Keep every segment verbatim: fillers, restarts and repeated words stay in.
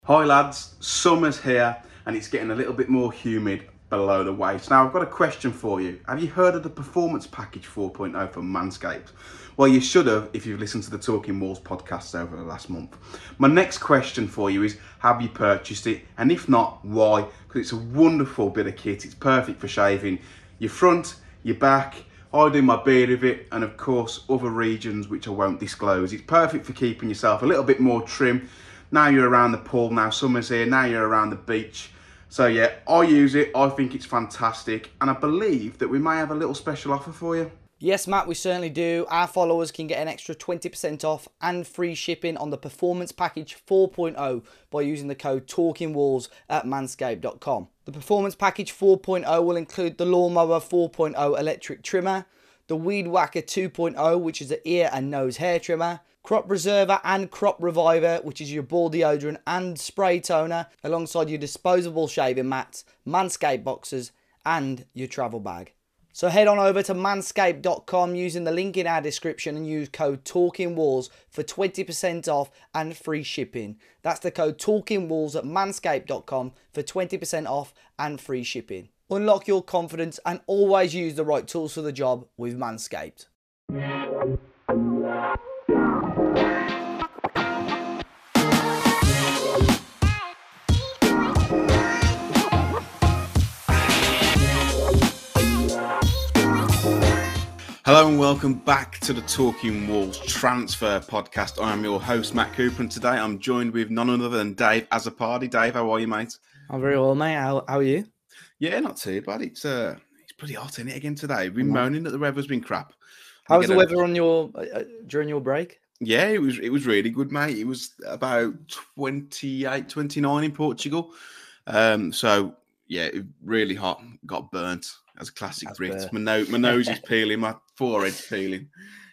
Hi lads, summer's here and it's getting a little bit more humid below the waist. Now I've got a question for you. Have you heard of the Performance Package four point oh from Manscaped? Well, you should have if you've listened to the Talking Walls podcast over the last month. My next question for you is, have you purchased it? And if not, why? Because it's a wonderful bit of kit. It's perfect for shaving your front, your back. I do my beard with it, and of course other regions which I won't disclose. It's perfect for keeping yourself a little bit more trim. Now you're around the pool, now summer's here, now you're around the beach. So yeah, I use it, I think it's fantastic, and I believe that we may have a little special offer for you. Yes, Matt, we certainly do. Our followers can get an extra twenty percent off and free shipping on the Performance Package four point oh by using the code TalkingWalls at manscaped dot com. The Performance Package four point oh will include the Lawnmower four point oh electric trimmer, the Weed Whacker two point oh, which is an ear and nose hair trimmer, Crop Preserver and Crop Reviver, which is your ball deodorant and spray toner, alongside your disposable shaving mats, Manscaped boxes, and your travel bag. So head on over to manscaped dot com using the link in our description and use code TalkingWalls for twenty percent off and free shipping. That's the code TalkingWalls at manscaped dot com for twenty percent off and free shipping. Unlock your confidence and always use the right tools for the job with Manscaped. Hello and welcome back to the Talking Walls Transfer Podcast. I am your host, Matt Cooper, and today I'm joined with none other than Dave Azzopardi. Dave, how are you, mate? I'm very well, mate. How, how are you? Yeah, not too bad. It's uh, it's pretty hot in it again today. We've been moaning that the weather's been crap. How was the weather on your uh, during your break? Yeah, it was it was really good, mate. It was about twenty-eight, twenty-nine in Portugal. Um, so yeah, it really hot. Got burnt as a classic That's Brit. fair. My, no- my nose is peeling, my forehead's peeling.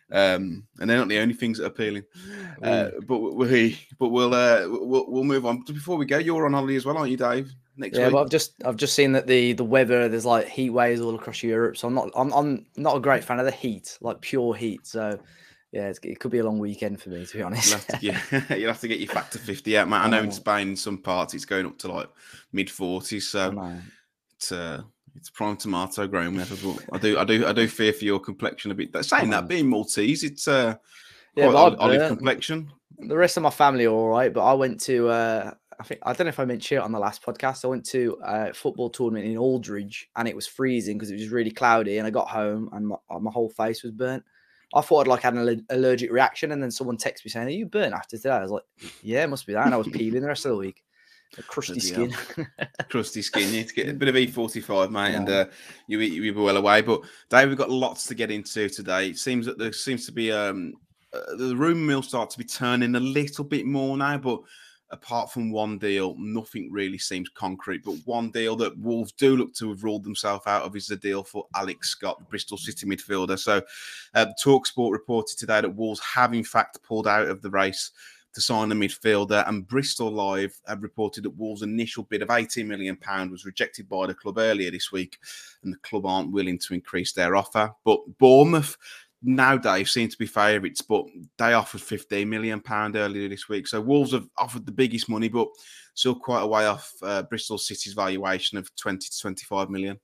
Um, and they're not the only things that are peeling. Uh, but we, but we'll, uh, we'll we'll move on. Before we go, you're on holiday as well, aren't you, Dave? Next Yeah, week. but I've just I've just seen that the the weather, there's like heat waves all across Europe, so I'm not I'm I'm not a great fan of the heat, like pure heat. So yeah, it's, it could be a long weekend for me, to be honest. You'll have to get, you'll have to get your factor fifty out, mate. I know in Spain, in some parts, it's going up to like mid forties. So it's uh, it's prime tomato growing weather. But I do I do I do fear for your complexion a bit. That saying that, being Maltese, it's uh, yeah, quite but olive uh, complexion. The rest of my family are all right, but I went to uh, I think I don't know if I mentioned it on the last podcast. I went to a football tournament in Aldridge, and it was freezing because it was really cloudy. And I got home, and my, my whole face was burnt. I thought I'd like had an allergic reaction, and then someone texted me saying, "Are you burnt after today?" I was like, "Yeah, it must be that." And I was peeling the rest of the week. A crusty skin. Crusty skin. You need to get a bit of E forty-five, mate, yeah. and uh, you you be well away. But Dave, we've got lots to get into today. It seems that there seems to be um uh, the rumour mill start to be turning a little bit more now, but apart from one deal, nothing really seems concrete. But one deal that Wolves do look to have ruled themselves out of is the deal for Alex Scott, the Bristol City midfielder. So uh, TalkSport reported today that Wolves have in fact pulled out of the race to sign a midfielder, and Bristol Live have reported that Wolves' initial bid of eighteen million pounds was rejected by the club earlier this week, and the club aren't willing to increase their offer. But Bournemouth now, Dave, seem to be favourites, but they offered fifteen million pounds earlier this week. So Wolves have offered the biggest money, but still quite a way off uh, Bristol City's valuation of twenty to twenty-five million.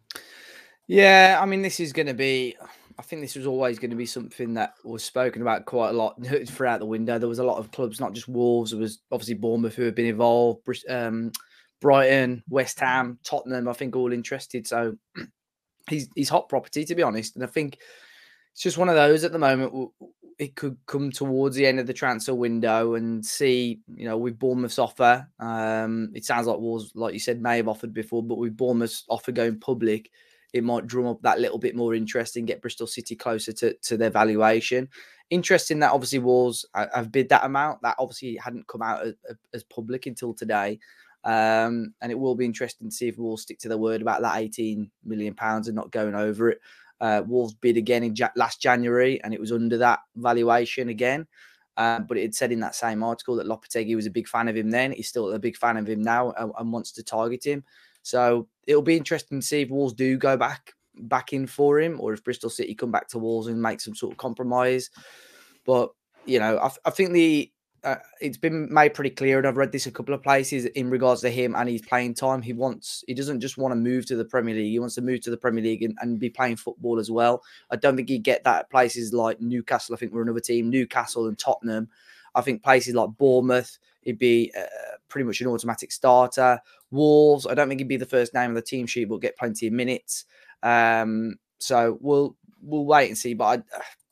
Yeah, I mean, this is going to be, I think this was always going to be something that was spoken about quite a lot throughout the window. There was a lot of clubs, not just Wolves. There was obviously Bournemouth who have been involved, um, Brighton, West Ham, Tottenham, I think all interested. So he's, he's hot property, to be honest. And I think it's just one of those at the moment. It could come towards the end of the transfer window and see, you know, with Bournemouth's offer, um, it sounds like Wolves, like you said, may have offered before, but with Bournemouth's offer going public, it might drum up that little bit more interest and get Bristol City closer to, to their valuation. Interesting that obviously Wolves have bid that amount. That obviously hadn't come out as, as public until today. Um, and it will be interesting to see if Wolves stick to their word about that eighteen million pounds and not going over it. Uh, Wolves bid again in ja- last January, and it was under that valuation again. Uh, but it had said in that same article that Lopetegui was a big fan of him then. He's still a big fan of him now and, and wants to target him. So it'll be interesting to see if Wolves do go back back in for him, or if Bristol City come back to Wolves and make some sort of compromise. But, you know, I, I think the uh, it's been made pretty clear, and I've read this a couple of places in regards to him and his playing time. He wants, he doesn't just want to move to the Premier League. He wants to move to the Premier League and, and be playing football as well. I don't think he'd get that at places like Newcastle. I think we're another team, Newcastle and Tottenham. I think places like Bournemouth, he'd be uh, pretty much an automatic starter. Wolves, I don't think he'd be the first name on the team sheet, but get plenty of minutes. Um, so we'll we'll wait and see. But I,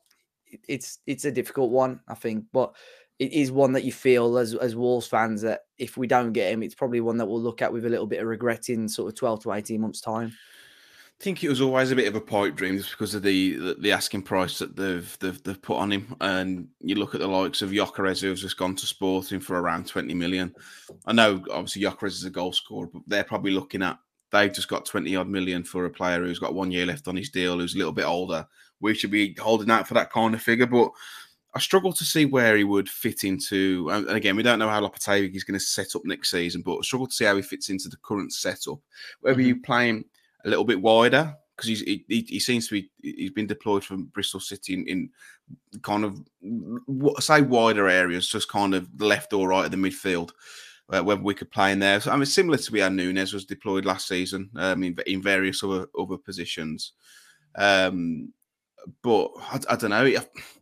it's it's a difficult one, I think. But it is one that you feel as as Wolves fans that if we don't get him, it's probably one that we'll look at with a little bit of regret in sort of twelve to eighteen months' time. I think it was always a bit of a pipe dream just because of the, the the asking price that they've they've they've put on him. And you look at the likes of Gyökeres, who's just gone to Sporting for around twenty million. I know obviously Gyökeres is a goal scorer, but they're probably looking at, they've just got twenty odd million for a player who's got one year left on his deal, who's a little bit older. We should be holding out for that kind of figure, but I struggle to see where he would fit into. And again, we don't know how Lopetegui is going to set up next season, but I struggle to see how he fits into the current setup. Whether mm-hmm. you play him a little bit wider, because he's he, he seems to be he's been deployed from Bristol City in, in kind of say wider areas, just kind of the left or right of the midfield. Uh, whether we could play in there, so, I mean, similar to where Núñez was deployed last season, um, in, in various other other positions. Um, but I, I don't know.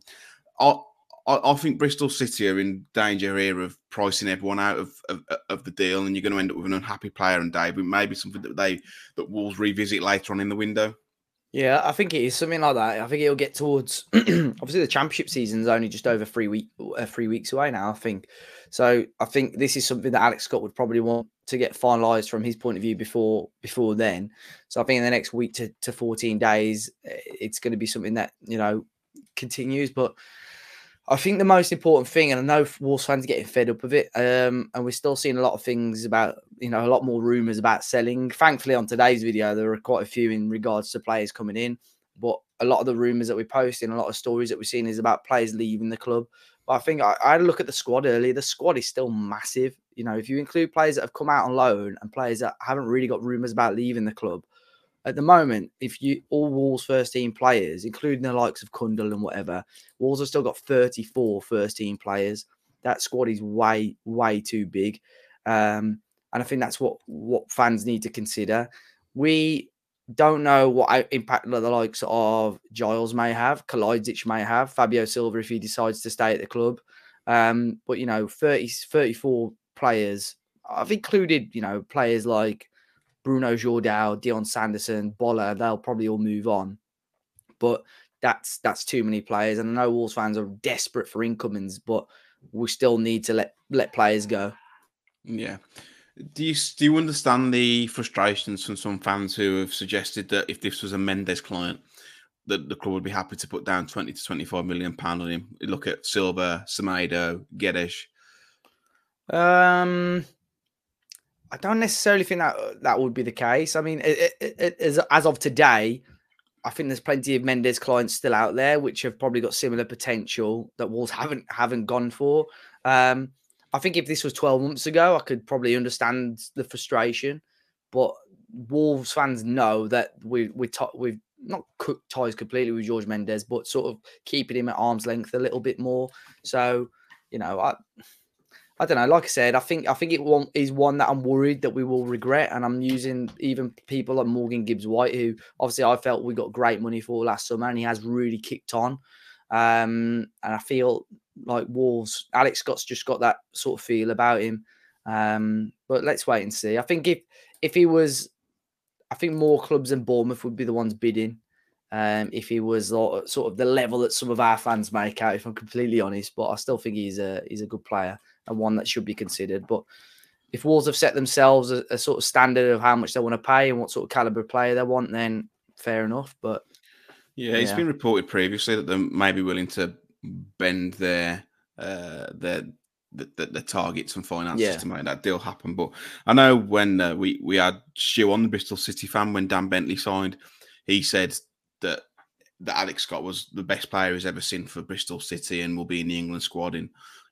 I, I I think Bristol City are in danger here of pricing everyone out of, of, of the deal, and you're going to end up with an unhappy player. And Dave, it may be something that they that Wolves revisit later on in the window. Yeah, I think it is something like that. I think it'll get towards obviously the championship season's only just over three week uh, three weeks away now, I think. So I think this is something that Alex Scott would probably want to get finalised from his point of view before before then. So I think in the next week to, to fourteen days, it's going to be something that, you know, continues. But I think the most important thing, and I know Wolves fans are getting fed up of it, um, and we're still seeing a lot of things about, you know, a lot more rumours about selling. Thankfully, on today's video, there are quite a few in regards to players coming in, but a lot of the rumours that we post and a lot of stories that we're seeing is about players leaving the club. But I think I, I had a look at the squad earlier. The squad is still massive. You know, if you include players that have come out on loan and players that haven't really got rumours about leaving the club, at the moment, if you all Wolves first team players, including the likes of Kundal and whatever, Wolves have still got thirty-four first team players. That squad is way, way too big. Um, and I think that's what, what fans need to consider. We don't know what impact the likes of Giles may have, Kalajdzic may have, Fabio Silva if he decides to stay at the club. Um, but, you know, thirty, thirty-four players, I've included, you know, players like Bruno Jordao, Dion Sanderson, Bolla, they'll probably all move on. But that's that's too many players. And I know Wolves fans are desperate for incomings, but we still need to let, let players go. Yeah. Do you do you understand the frustrations from some fans who have suggested that if this was a Mendes client, that the club would be happy to put down twenty to twenty-five million pounds on him? You look at Silva, Semedo, Guedes. Um... I don't necessarily think that that would be the case. I mean, it, it, it, as, as of today, I think there's plenty of Mendes clients still out there which have probably got similar potential that Wolves haven't haven't gone for. Um, I think if this was twelve months ago, I could probably understand the frustration. But Wolves fans know that we we we've not cut ties completely with Jorge Mendes, but sort of keeping him at arm's length a little bit more. So, you know, I. I don't know. Like I said, I think I think it is one that I'm worried that we will regret, and I'm using even people like Morgan Gibbs-White, who obviously I felt we got great money for last summer, and he has really kicked on. Um, and I feel like Wolves, Alex Scott's just got that sort of feel about him. Um, but let's wait and see. I think if if he was, I think more clubs than Bournemouth would be the ones bidding. Um, if he was sort of the level that some of our fans make out, if I'm completely honest, but I still think he's a he's a good player and one that should be considered. But if Wolves have set themselves a, a sort of standard of how much they want to pay and what sort of caliber player they want, then fair enough. But yeah, it's yeah. been reported previously that they may be willing to bend their uh, their the, the, the targets and finances yeah. to make that deal happen. But I know when uh, we we had Stu on, the Bristol City fan, when Dan Bentley signed, he said that that Alex Scott was the best player he's ever seen for Bristol City and will be in the England squad in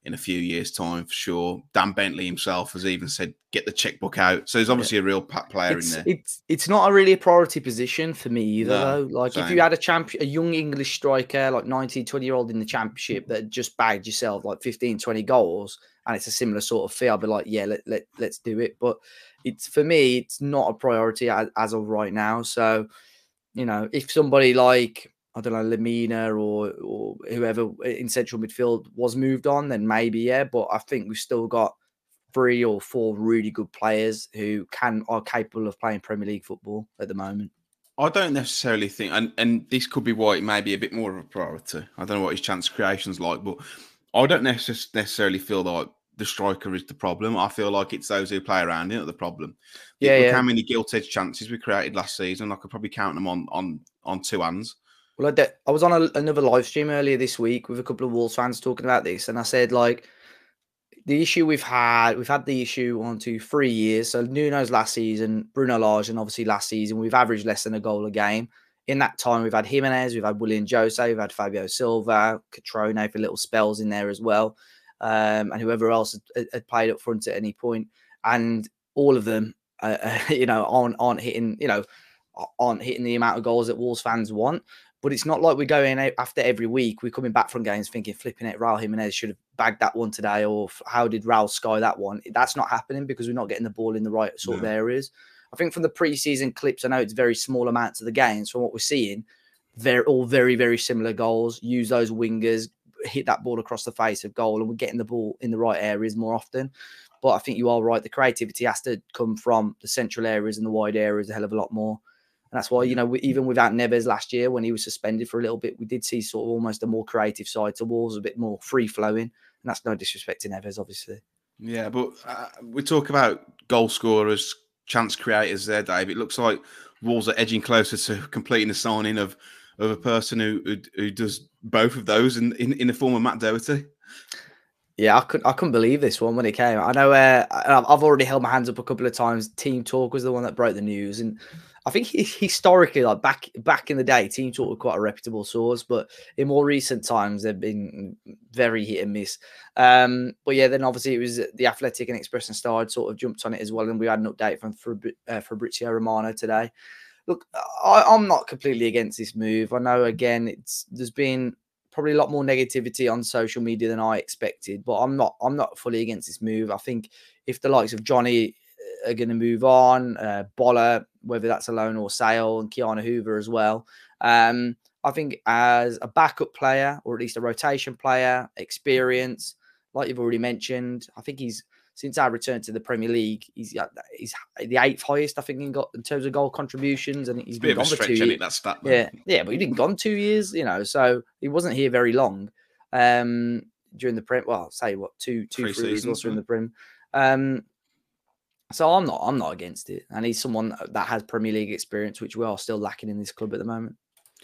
in a few years' time for sure. Dan Bentley himself has even said, "Get the checkbook out." So he's obviously yeah. a real player it's, in there. It's it's not a really a priority position for me either, no, though. Like same. if you had a champion, a young English striker, like nineteen, twenty year old in the championship that just bagged yourself like fifteen, twenty goals, and it's a similar sort of fee, I'll be like, yeah, let, let, let's do it. But it's for me, it's not a priority as, as of right now. So, you know, if somebody like, I don't know, Lemina or or whoever in central midfield was moved on, then maybe, yeah. But I think we've still got three or four really good players who can are capable of playing Premier League football at the moment. I don't necessarily think, and, and this could be why it may be a bit more of a priority. I don't know what his chance creation's like, but I don't necess- necessarily feel like the striker is the problem. I feel like it's those who play around him that are the problem. Yeah, Look yeah. how many gilt-edged chances we created last season. I could probably count them on on on two hands. Well, I, de- I was on a, another live stream earlier this week with a couple of Wolves fans talking about this, and I said, like, the issue we've had, we've had the issue on to three years. So Nuno's last season, Bruno Lage, and obviously last season, we've averaged less than a goal a game. In that time, we've had Jimenez, we've had Willian Jose, we've had Fabio Silva, Catrone for little spells in there as well, um, and whoever else had, had played up front at any point. And all of them, uh, uh, you know, aren't, aren't hitting, you know, aren't hitting the amount of goals that Wolves fans want. But it's not like we're going out after every week. We're coming back from games thinking, flipping it, Raul Jimenez should have bagged that one today, or how did Raul sky that one? That's not happening because we're not getting the ball in the right sort no. of areas. I think from the preseason clips, I know it's very small amounts of the games. From what we're seeing, they're all very, very similar goals. Use those wingers, hit that ball across the face of goal, and we're getting the ball in the right areas more often. But I think you are right. The creativity has to come from the central areas and the wide areas a hell of a lot more. And that's why, you know, we, even without Neves last year, when he was suspended for a little bit, we did see sort of almost a more creative side to Wolves, a bit more free-flowing. And that's no disrespect to Neves, obviously. Yeah, but uh, we talk about goal scorers, chance creators there, Dave. It looks like Wolves are edging closer to completing the signing of, of a person who, who who does both of those in, in, in the form of Matt Doherty. Yeah, I couldn't, I couldn't believe this one when it came. I know uh, I've already held my hands up a couple of times. Team Talk was the one that broke the news. And I think historically, like back back in the day, Team Talk were quite a reputable source. But in more recent times, they've been very hit and miss. Um, but yeah, then obviously it was The Athletic and Express and Star had sort of jumped on it as well. And we had an update from uh, Fabrizio Romano today. Look, I, I'm not completely against this move. I know, again, it's there's been probably a lot more negativity on social media than I expected, but I'm not I'm not fully against this move. I think if the likes of Johnny are going to move on, uh, Bolla, whether that's a loan or sale, and Keanu Hoover as well, um, I think as a backup player, or at least a rotation player, experience, like you've already mentioned, I think he's, since our return to the Premier League, he's he's the eighth highest, I think, in, got, in terms of goal contributions, and he's been gone for two years. That stat, yeah, yeah, but he didn't gone two years, you know, so he wasn't here very long um, during the Prem. Well, I'll say what two, two, three, three seasons in the Prem. Um, so I'm not, I'm not against it, and he's someone that has Premier League experience, which we are still lacking in this club at the moment.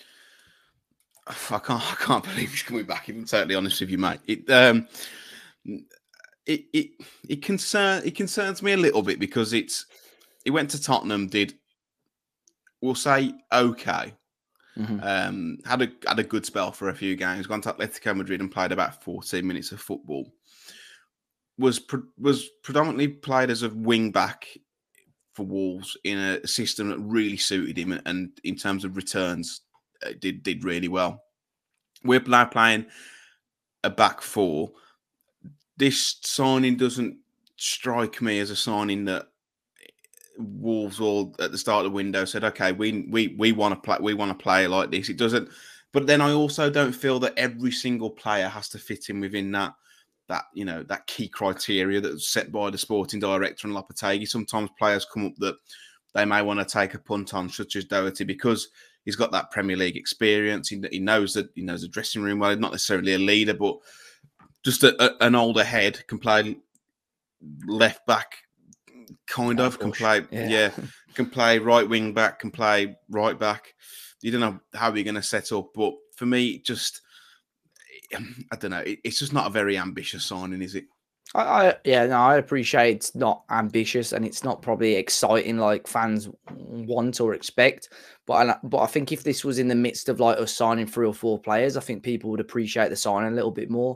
I can't, I can't believe he's coming back. If I'm totally honest with you, mate. It, um, It it it concern it concerns me a little bit because it's he went to Tottenham, did we'll say okay, mm-hmm. um, had a had a good spell for a few games, gone to Atletico Madrid and played about fourteen minutes of football. Was pre- was predominantly played as a wing back for Wolves in a system that really suited him, and in terms of returns, uh, did did really well. We're now playing a back four. This signing doesn't strike me as a signing that Wolves all at the start of the window said, "Okay, we we we want to play, we want to play like this." It doesn't. But then I also don't feel that every single player has to fit in within that that you know that key criteria that's set by the sporting director and Lopetegui. Sometimes players come up that they may want to take a punt on, such as Doherty, because he's got that Premier League experience. He, he knows that he knows the dressing room well. He's not necessarily a leader, but just a, a, an older head, can play left back, kind of, can play, yeah. yeah, can play right wing back, can play right back. You don't know how you're going to set up, but for me, just, I don't know, it, it's just not a very ambitious signing, is it? I, I yeah, no, I appreciate it's not ambitious and it's not probably exciting like fans want or expect. But I, but I think if this was in the midst of like us signing three or four players, I think people would appreciate the signing a little bit more.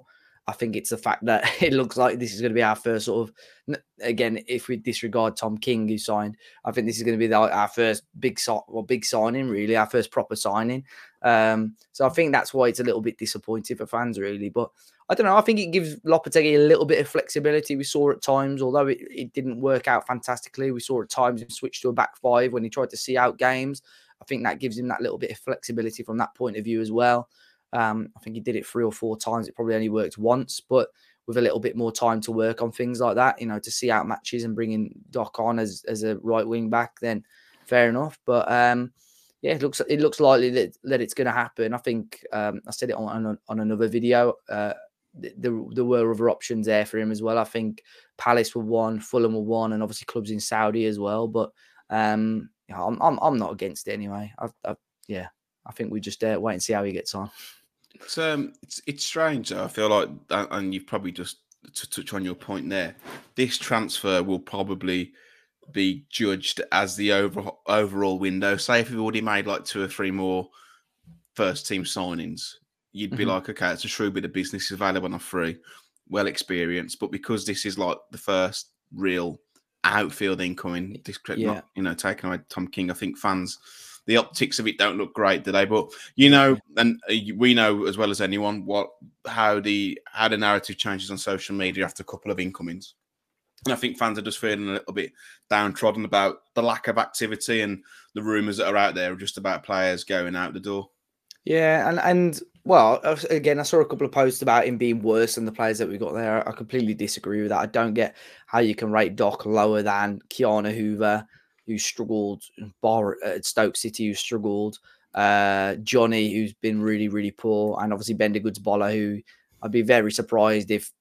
I think it's the fact that it looks like this is going to be our first sort of, again, if we disregard Tom King who signed, I think this is going to be the, our first big so, well, big signing, really, our first proper signing. Um, so I think that's why it's a little bit disappointing for fans, really. But I don't know. I think it gives Lopetegui a little bit of flexibility. We saw at times, although it, it didn't work out fantastically, we saw at times him switch to a back five when he tried to see out games. I think that gives him that little bit of flexibility from that point of view as well. Um, I think he did it three or four times. It probably only worked once, but with a little bit more time to work on things like that, you know, to see out matches and bringing Doc on as, as a right wing back, then fair enough. But um, yeah, it looks it looks likely that, that it's going to happen. I think um, I said it on on, on another video. Uh, there, there were other options there for him as well. I think Palace were one, Fulham were one, and obviously clubs in Saudi as well. But um, you know, I'm, I'm I'm not against it anyway. I, I, yeah, I think we just uh, wait and see how he gets on. It's um, it's it's strange. Though. I feel like, and you've probably just to touch on your point there. This transfer will probably be judged as the over, overall window. Say if we've already made like two or three more first team signings, you'd be mm-hmm. like, okay, it's a shrewd bit of business available on free, well experienced. But because this is like the first real outfield incoming, this yeah. not you know taking away Tom King, I think fans. The optics of it don't look great today, but you know, and we know as well as anyone what how the how the narrative changes on social media after a couple of incomings. And I think fans are just feeling a little bit downtrodden about the lack of activity and the rumours that are out there just about players going out the door. Yeah, and and well, again, I saw a couple of posts about him being worse than the players that we got there. I completely disagree with that. I don't get how you can rate Doc lower than Keanu Hoover, who struggled, Bar at Stoke City, who struggled, uh, Johnny, who's been really, really poor, and obviously Bendergood's Bola, who I'd be very surprised if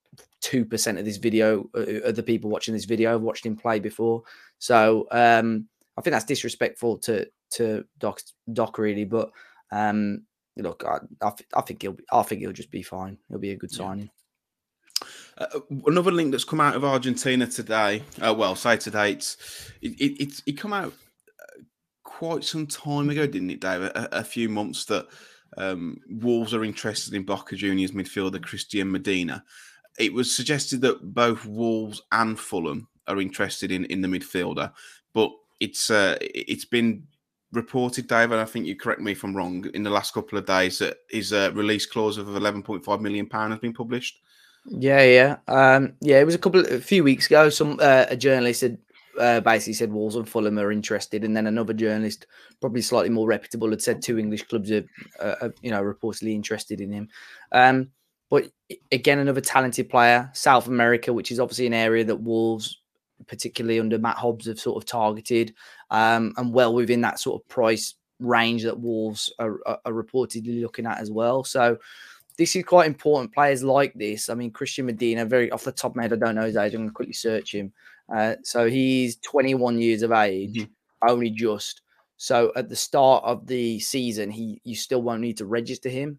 two percent of this video, uh, of the people watching this video, have watched him play before. So um, I think that's disrespectful to to Doc, Doc really. But um, look, I, I, I think he'll, be, I think he'll just be fine. He'll be a good signing. Yeah. Uh, another link that's come out of Argentina today, uh, well, say today, it's, it, it, it's, it come out quite some time ago, didn't it, Dave? A, a few months that um, Wolves are interested in Boca Juniors midfielder Christian Medina. It was suggested that both Wolves and Fulham are interested in, in the midfielder, but it's uh, it's been reported, Dave, and I think you correct me if I'm wrong, in the last couple of days that his uh, release clause of eleven point five million pounds has been published. Yeah, yeah, um, yeah. It was a couple, a few weeks ago. Some uh, a journalist had uh, basically said Wolves and Fulham are interested, and then another journalist, probably slightly more reputable, had said two English clubs are, uh, are you know, reportedly interested in him. Um, but again, another talented player, South America, which is obviously an area that Wolves, particularly under Matt Hobbs, have sort of targeted, um, and well within that sort of price range that Wolves are, are, are reportedly looking at as well. So. This is quite important. Players like this. I mean, Christian Medina, very off the top of my head, I don't know his age. I'm going to quickly search him. Uh, so he's twenty-one years of age, mm-hmm. only just. So at the start of the season, he you still won't need to register him.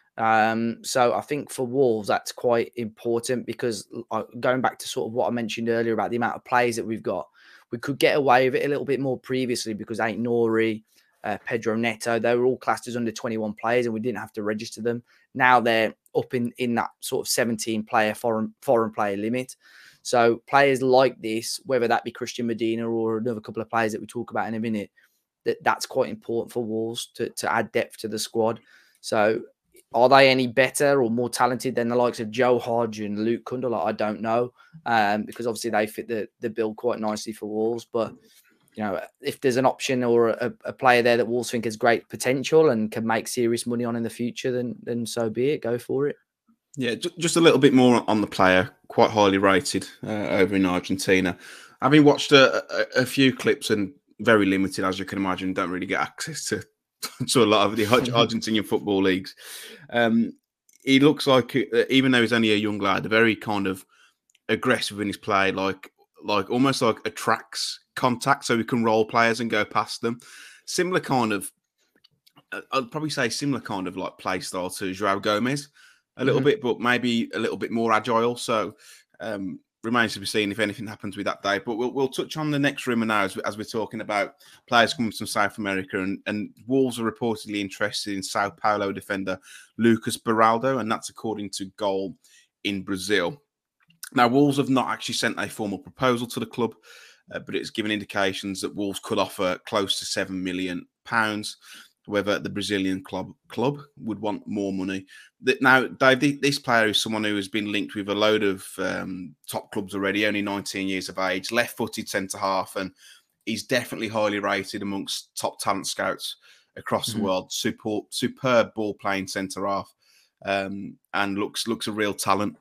Um, so I think for Wolves, that's quite important because uh, going back to sort of what I mentioned earlier about the amount of players that we've got, we could get away with it a little bit more previously because Ain't Nori, Uh, Pedro Neto, they were all classed as under twenty-one players and we didn't have to register them. Now they're up in, in that sort of seventeen player foreign foreign player limit. So players like this, whether that be Christian Medina or another couple of players that we talk about in a minute, that, that's quite important for Wolves to, to add depth to the squad. So are they any better or more talented than the likes of Joe Hodge and Luke Kundal? I don't know, um, because obviously they fit the, the bill quite nicely for Wolves, but you know, if there's an option or a, a player there that Wolves think has great potential and can make serious money on in the future, then then so be it. Go for it. Yeah, just a little bit more on the player. Quite highly rated uh, over in Argentina. Having watched a, a, a few clips and very limited, as you can imagine, don't really get access to, to a lot of the Argentinian football leagues. Um, he looks like, even though he's only a young lad, very kind of aggressive in his play, like like almost like attracts contact so we can roll players and go past them. Similar kind of, I'd probably say similar kind of like play style to João Gomez a little mm-hmm. bit, but maybe a little bit more agile. So um, remains to be seen if anything happens with that day. But we'll we'll touch on the next rumour now as, as we're talking about players coming from South America, and, and Wolves are reportedly interested in Sao Paulo defender Lucas Beraldo, and that's according to Goal in Brazil. Now, Wolves have not actually sent a formal proposal to the club, uh, but it's given indications that Wolves could offer close to seven million pounds. Whether the Brazilian club club would want more money. Now, Dave, this player is someone who has been linked with a load of um, top clubs already, only nineteen years of age, left-footed centre-half, and he's definitely highly rated amongst top talent scouts across mm-hmm. the world. Super, superb ball-playing centre-half, um, and looks looks a real talent.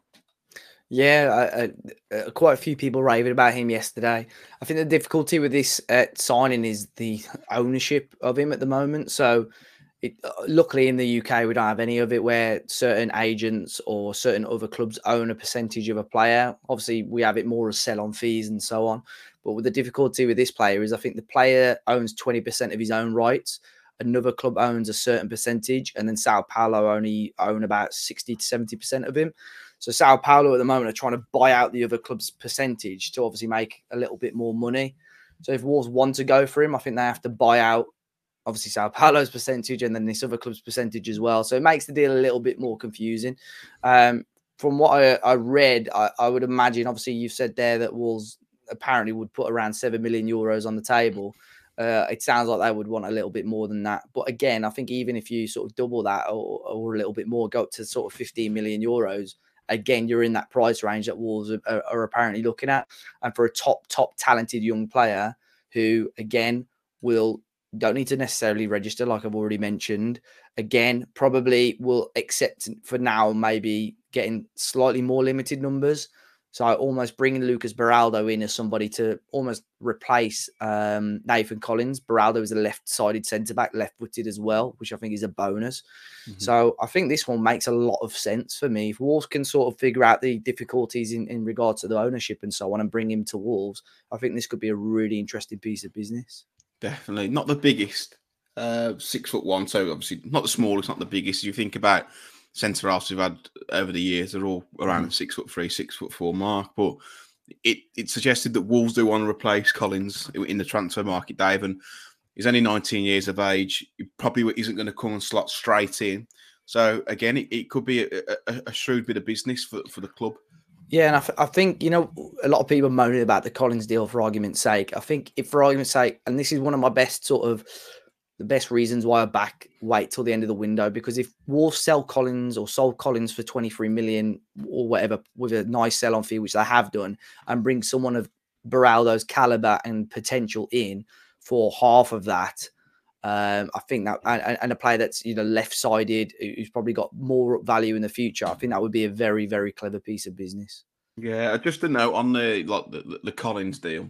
Yeah, I, I, quite a few people raving about him yesterday. I think the difficulty with this uh, signing is the ownership of him at the moment. So, it, uh, luckily in the U K, we don't have any of it where certain agents or certain other clubs own a percentage of a player. Obviously, we have it more as sell-on fees and so on. But with the difficulty with this player is I think the player owns twenty percent of his own rights. Another club owns a certain percentage, and then Sao Paulo only own about sixty to seventy percent of him. So Sao Paulo at the moment are trying to buy out the other club's percentage to obviously make a little bit more money. So if Wolves want to go for him, I think they have to buy out obviously Sao Paulo's percentage and then this other club's percentage as well. So it makes the deal a little bit more confusing. Um, from what I, I read, I, I would imagine, obviously you've said there that Wolves apparently would put around seven million euros on the table. Uh, it sounds like they would want a little bit more than that. But again, I think even if you sort of double that or, or a little bit more, go up to sort of fifteen million euros, again, you're in that price range that Wolves are, are, are apparently looking at. And for a top, top talented young player who, again, will don't need to necessarily register, like I've already mentioned, again, probably will accept for now maybe getting slightly more limited numbers. So almost bringing Lucas Beraldo in as somebody to almost replace um, Nathan Collins. Beraldo is a left-sided centre-back, left-footed as well, which I think is a bonus. Mm-hmm. So I think this one makes a lot of sense for me. If Wolves can sort of figure out the difficulties in, in regards to the ownership and so on and bring him to Wolves, I think this could be a really interesting piece of business. Definitely. Not the biggest. Uh, six foot one, so obviously not the smallest, not the biggest. You think about centre halves we've had over the years, they're all around the six foot three, six foot four mark. But it, it suggested that Wolves do want to replace Collins in the transfer market, Dave. And he's only nineteen years of age. He probably isn't going to come and slot straight in. So again, it, it could be a, a, a shrewd bit of business for, for the club. Yeah, and I, th- I think, you know, a lot of people moaning about the Collins deal for argument's sake. I think if for argument's sake, and this is one of my best sort of the best reasons why I back wait till the end of the window, because if Wolves sell Collins or sold Collins for twenty-three million or whatever with a nice sell on fee, which they have done, and bring someone of Beraldo's caliber and potential in for half of that, um, I think that, and, and a player that's, you know, left sided, who's probably got more value in the future, I think that would be a very, very clever piece of business. Yeah, just a note on the like the, the Collins deal.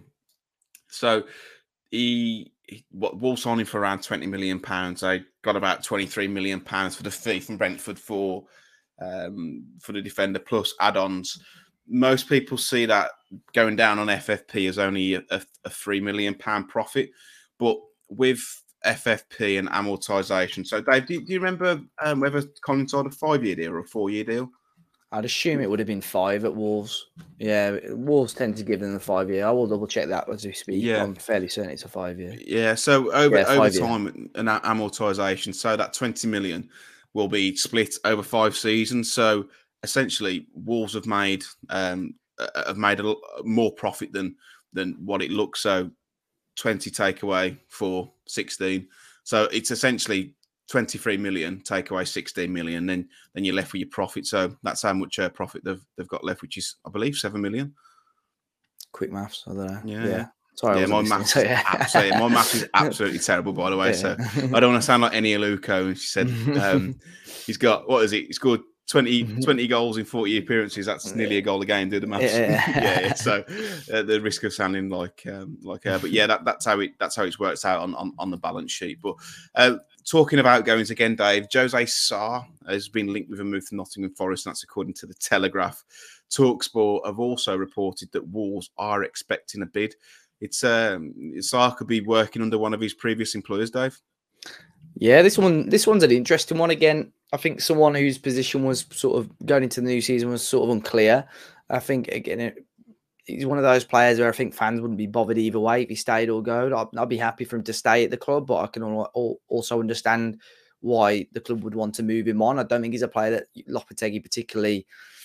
So he. What Wolves signed him for around twenty million pounds. They got about twenty-three million pounds for the fee from Brentford for um, for the defender plus add-ons. Most people see that going down on F F P as only a, a, a three million pound profit, but with F F P and amortization. So, Dave, do, do you remember um, whether Collins signed a five-year deal or a four-year deal? I'd assume it would have been five at Wolves. Yeah, Wolves tend to give them the five year. I will double check that as we speak. Yeah. I'm fairly certain it's a five year. Yeah, so over yeah, over time year. and amortization, so that twenty million will be split over five seasons. So essentially, Wolves have made um, have made a more profit than than what it looks. So twenty takeaway for sixteen. So it's essentially twenty-three million, take away sixteen million, then then you're left with your profit. So that's how much uh, profit they've they've got left, which is, I believe, seven million. Quick maths, I don't know. Yeah, yeah. Sorry, yeah, my maths, so, yeah. absolutely, my maths is absolutely terrible, by the way. Yeah. So I don't want to sound like Eni Aluko. And she said um, he's got, what is it? He's scored twenty, twenty goals in forty appearances. That's nearly a goal a game. Do the maths. Yeah, yeah, yeah. So uh, the risk of sounding like um, like her, but yeah, that, that's how it that's how it's worked out on on, on the balance sheet. But uh, talking about goings again, Dave, Jose Sarr has been linked with a move to Nottingham Forest. And that's according to the Telegraph. TalkSport have also reported that Wolves are expecting a bid. It's um, Sarr could be working under one of his previous employers, Dave. Yeah, this one, this one's an interesting one. Again, I think someone whose position was sort of going into the new season was sort of unclear. I think again, it, he's one of those players where I think fans wouldn't be bothered either way if he stayed or go. I'd, I'd be happy for him to stay at the club, but I can also understand why the club would want to move him on. I don't think he's a player that Lopetegui particularly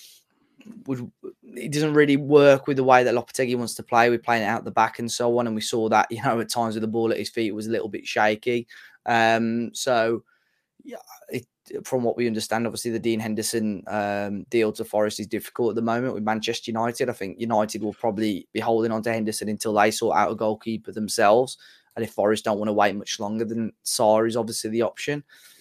would. It doesn't really work with the way that Lopetegui wants to play. We're playing it out the back and so on, and we saw that, you know, at times with the ball at his feet, it was a little bit shaky. Um, so, yeah, it, from what we understand, obviously the Dean Henderson um, deal to Forest is difficult at the moment with Manchester United. I think United will probably be holding on to Henderson until they sort out a goalkeeper themselves. And if Forest don't want to wait much longer, then Sarr is obviously the option.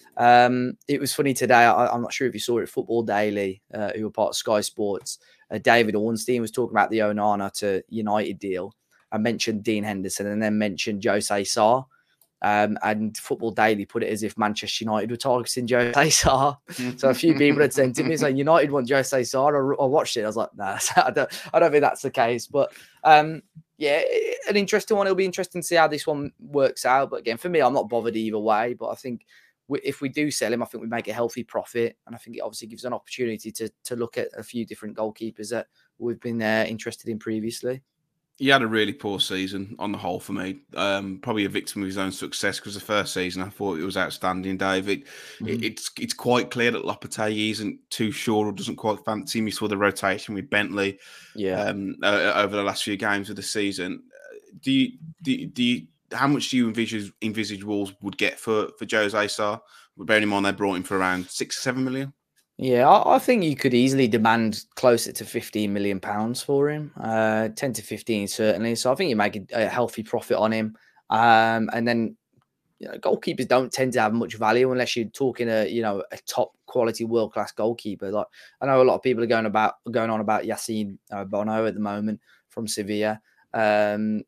Um, it was funny today. I, I'm not sure if you saw it, Football Daily, uh, who were part of Sky Sports. Uh, David Ornstein was talking about the Onana to United deal. I mentioned Dean Henderson and then mentioned Jose Sarr. Um, and Football Daily put it as if Manchester United were targeting Jose Sarr. So a few people had sent to me saying United want Jose Sarr. I, I watched it. I was like, nah, I don't, I don't think that's the case. But um, yeah, an interesting one. It'll be interesting to see how this one works out. But again, for me, I'm not bothered either way. But I think we, if we do sell him, I think we make a healthy profit. And I think it obviously gives an opportunity to to look at a few different goalkeepers that we've been uh, interested in previously. He had a really poor season on the whole for me. Um, probably a victim of his own success because the first season I thought it was outstanding, David. Mm-hmm. It, it's it's quite clear that Lopetegui isn't too sure or doesn't quite fancy him. You saw the rotation with Bentley yeah. um, uh, over the last few games of the season. Do you, do, do you, how much do you envisage, envisage Wolves would get for, for Jose Sarr? Bearing in mind they brought him for around six or seven million? Yeah, I, I think you could easily demand closer to fifteen million pounds for him, uh, ten to fifteen certainly. So I think you make a, a healthy profit on him. Um, and then, you know, goalkeepers don't tend to have much value unless you're talking a, you know, a top quality world class goalkeeper. Like I know a lot of people are going about going on about Yassine uh, Bono at the moment from Sevilla. Um,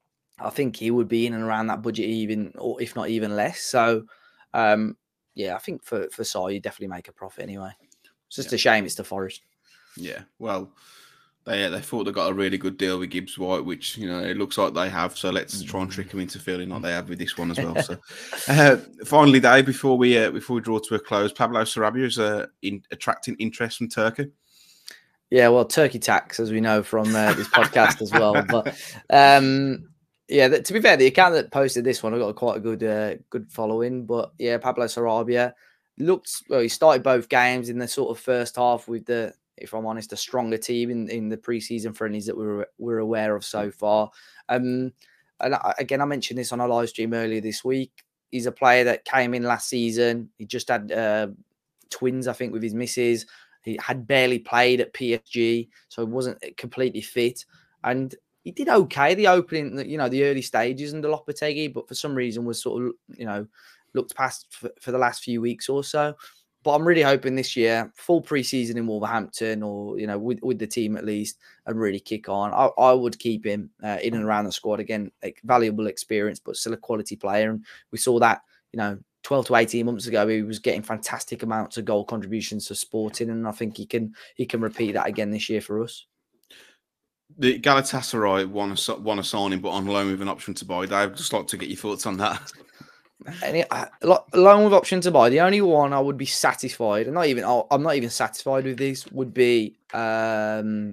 I think he would be in and around that budget, even or if not even less. So. Um, Yeah, I think for, for Sarr, you definitely make a profit anyway. It's just yeah. a shame it's the Forest. Yeah, well, they they thought they got a really good deal with Gibbs White, which, you know, it looks like they have. So let's try and trick them into feeling like they have with this one as well. So uh, finally, Dave, before we uh, before we draw to a close, Pablo Sarabia is uh, in, attracting interest from Turkey. Yeah, well, Turkey tax, as we know from uh, this podcast as well. But um, yeah, to be fair, the account that posted this one, I got quite a good uh, good following. But yeah, Pablo Sarabia looked, well, he started both games in the sort of first half with the, if I'm honest, a stronger team in, in the preseason friendlies that we were, we're aware of so far. Um, and I, again, I mentioned this on a live stream earlier this week. He's a player that came in last season. He just had uh, twins, I think, with his missus. He had barely played at P S G, so he wasn't completely fit. And he did okay the opening, you know, the early stages under Lopetegui, but for some reason was sort of, you know, looked past for, for the last few weeks or so. But I'm really hoping this year, full preseason in Wolverhampton or, you know, with, with the team at least, and really kick on. I, I would keep him uh, in and around the squad. Again, like, valuable experience, but still a quality player. And we saw that, you know, twelve to eighteen months ago, he was getting fantastic amounts of goal contributions to Sporting. And I think he can he can repeat that again this year for us. The Galatasaray want to want to sign him, but on loan with an option to buy. Dave, just like to get your thoughts on that. Any uh, loan with option to buy. The only one I would be satisfied, and not even I'm not even satisfied with this, would be um,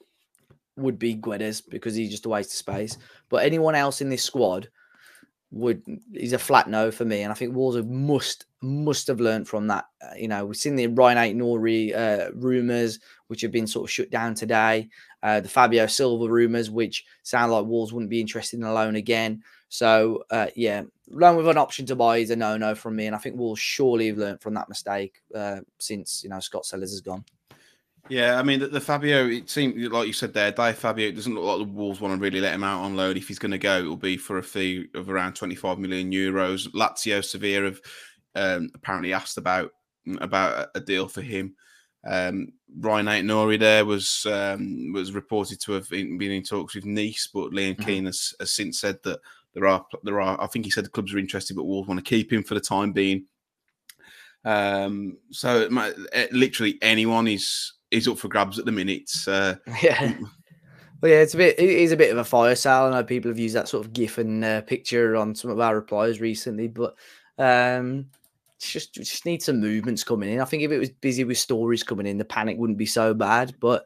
would be Guedes, because he's just a waste of space. But anyone else in this squad would is a flat no for me, and I think Wolves must must have learned from that. Uh, you know, we've seen the Ryan Aït-Nouri uh, rumours, which have been sort of shut down today. Uh, the Fabio Silva rumours, which sound like Wolves wouldn't be interested in a loan again. So, uh, yeah, loan with an option to buy is a no-no from me. And I think Wolves surely have learned from that mistake uh, since, you know, Scott Sellers has gone. Yeah, I mean, the, the Fabio, it seemed, like you said there, Dave Fabio, it doesn't look like the Wolves want to really let him out on loan. If he's going to go, it will be for a fee of around twenty-five million euros. Lazio Sevilla have um, apparently asked about, about a deal for him. Um, Ryan Aït-Nouri there was um, was reported to have been in talks with Nice, but Liam mm-hmm. Keane has, has since said that there are there are. I think he said the clubs are interested, but Wolves want to keep him for the time being. Um, so it might, it, literally anyone is is up for grabs at the minute. Uh, yeah. Well, yeah, it's a bit. It is a bit of a fire sale. I know people have used that sort of GIF and uh, picture on some of our replies recently, but. Um, It's just, just need some movements coming in. I think if it was busy with stories coming in, the panic wouldn't be so bad. But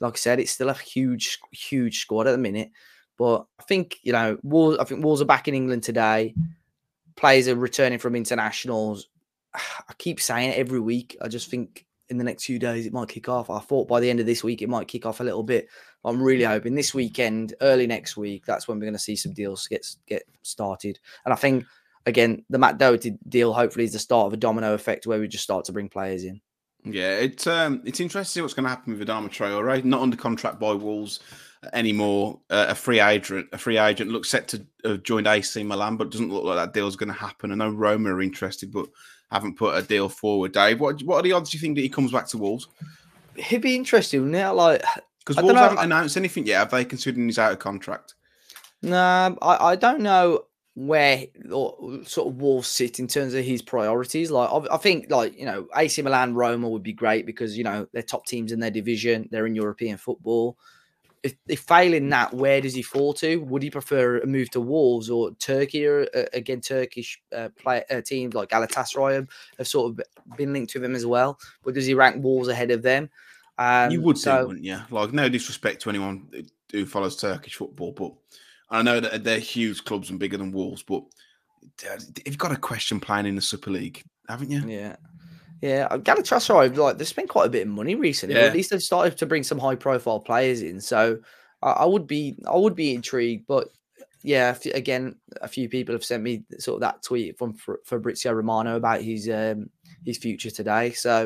like I said, it's still a huge, huge squad at the minute. But I think, you know, Wolves, I think Wolves are back in England today. Players are returning from internationals. I keep saying it every week. I just think in the next few days it might kick off. I thought by the end of this week it might kick off a little bit. I'm really hoping this weekend, early next week, that's when we're going to see some deals get get started. And I think, again, the Matt Doherty deal hopefully is the start of a domino effect where we just start to bring players in. Yeah, it's um, it's interesting to see what's going to happen with Adama Traore. Not under contract by Wolves anymore. Uh, a free agent, a free agent looks set to have joined A C Milan, but doesn't look like that deal's going to happen. I know Roma are interested, but haven't put a deal forward. Dave, what what are the odds do you think that he comes back to Wolves? It'd be interesting, wouldn't it? Like, because Wolves haven't announced anything yet. Have they, considering he's out of contract? No, nah, I, I don't know where or sort of Wolves sit in terms of his priorities. Like, I, I think, like, you know, A C Milan, Roma would be great because, you know, they're top teams in their division. They're in European football. If, if failing that, where does he fall to? Would he prefer a move to Wolves or Turkey? Or uh, again, Turkish uh, play, uh, teams like Galatasaray have, have sort of been linked to him as well. But does he rank Wolves ahead of them? Um, you would so, do, wouldn't you? Like, no disrespect to anyone who follows Turkish football, but I know that they're huge clubs and bigger than Wolves, but you've got a question playing in the Super League, haven't you? Yeah. Yeah. Galatasaray, like, they've spent quite a bit of money recently. Yeah. Or at least they've started to bring some high profile players in. So I, I would be I would be intrigued. But yeah, again, a few people have sent me sort of that tweet from Fabrizio Romano about his um, his future today. So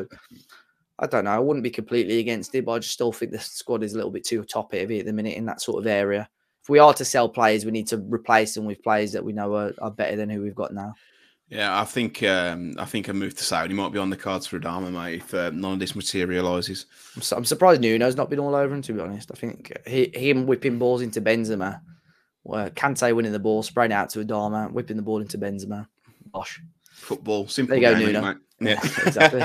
I don't know. I wouldn't be completely against it, but I just still think the squad is a little bit too top heavy at the minute in that sort of area. If we are to sell players, we need to replace them with players that we know are, are better than who we've got now. Yeah, I think um, I think a move to Saudi might be on the cards for Adama, mate, if uh, none of this materialises. I'm, su- I'm surprised Nuno's not been all over him, to be honest. I think he, him whipping balls into Benzema, well, Kante winning the ball, spraying out to Adama, whipping the ball into Benzema. Gosh. Football, simple. There you game, go, Nuno. Mate. Yeah, yeah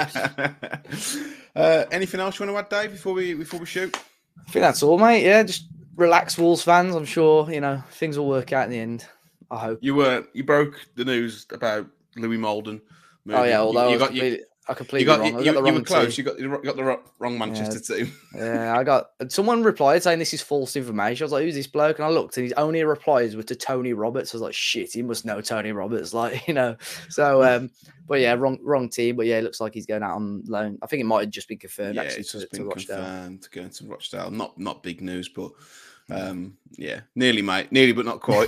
exactly. uh, anything else you want to add, Dave, before we before we shoot? I think that's all, mate. Yeah, just relax, Wolves fans. I'm sure, you know, things will work out in the end. I hope. You were uh, you broke the news about Louis Molden. Moving. Oh yeah, although you, you got completely, you, I completely you got, wrong. You, I got the you wrong were close. team. You got you got the wrong Manchester yeah. team. Yeah, I got someone replied saying this is false information. I was like, who's this bloke? And I looked, and his only replies were to Tony Roberts. I was like, shit, he must know Tony Roberts, like you know. So, um, but yeah, wrong wrong team. But yeah, it looks like he's going out on loan. I think it might have just been confirmed. Yeah, actually, it's to, just to been Rochdale. confirmed to go into Rochdale. Not not big news, but. Um, yeah, nearly, mate. Nearly, but not quite.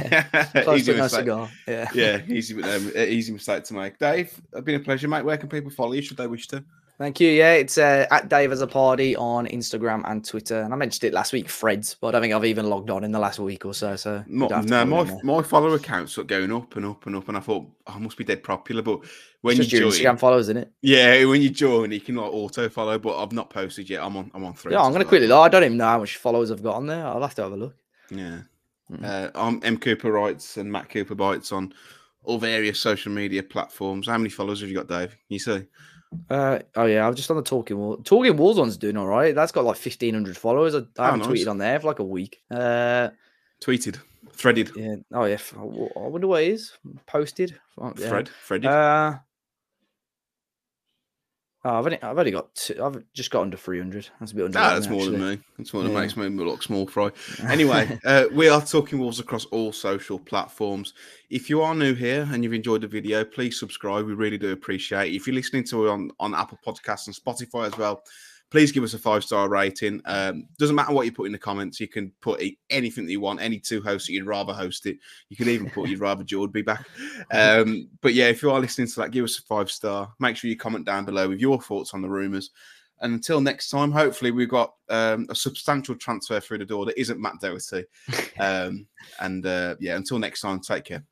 Easy no cigar. Yeah, yeah, easy, but um, easy mistake to make. Dave, it's been a pleasure, mate. Where can people follow you? Should they wish to? Thank you. Yeah, it's uh, at Dave as a party on Instagram and Twitter, and I mentioned it last week, Freds, but I don't think I've even logged on in the last week or so. So my, no, my my follower accounts are going up and up and up, and I thought oh, I must be dead popular, but when it's you just join, your Instagram follows, isn't it? Yeah, when you join, you can like auto follow, but I've not posted yet. I'm on I'm on Threads. Yeah, I'm gonna quickly look. I don't even know how much followers I've got on there. I'll have to have a look. Yeah, mm-hmm. uh, I'm M Cooper Writes and Matt Cooper Bites on all various social media platforms. How many followers have you got, Dave? Can you see? Uh, oh yeah, I'm just on the Talking Wolves. Talking Wolves one's doing all right. That's got like fifteen hundred followers. I, I haven't oh, nice. tweeted on there for like a week. Uh, tweeted, threaded. Yeah. Oh yeah. I wonder what it is. Posted. Oh, yeah. Fred. Threaded. Uh, oh, I've only, I've only got. Two, I've just got under three hundred. That's a bit under. Ah, that's more actually. than me. That's more than yeah. makes me look small fry. Anyway, uh, we are Talking Wolves across all social platforms. If you are new here and you've enjoyed the video, please subscribe. We really do appreciate it. If you're listening to it on, on Apple Podcasts and Spotify as well, please give us a five-star rating. Um, doesn't matter what you put in the comments. You can put anything that you want, any two hosts that you'd rather host it. You can even put you'd rather George be back. Um, but yeah, if you are listening to that, give us a five-star. Make sure you comment down below with your thoughts on the rumours. And until next time, hopefully we've got um, a substantial transfer through the door that isn't Matt Doherty. Um, and uh, yeah, until next time, take care.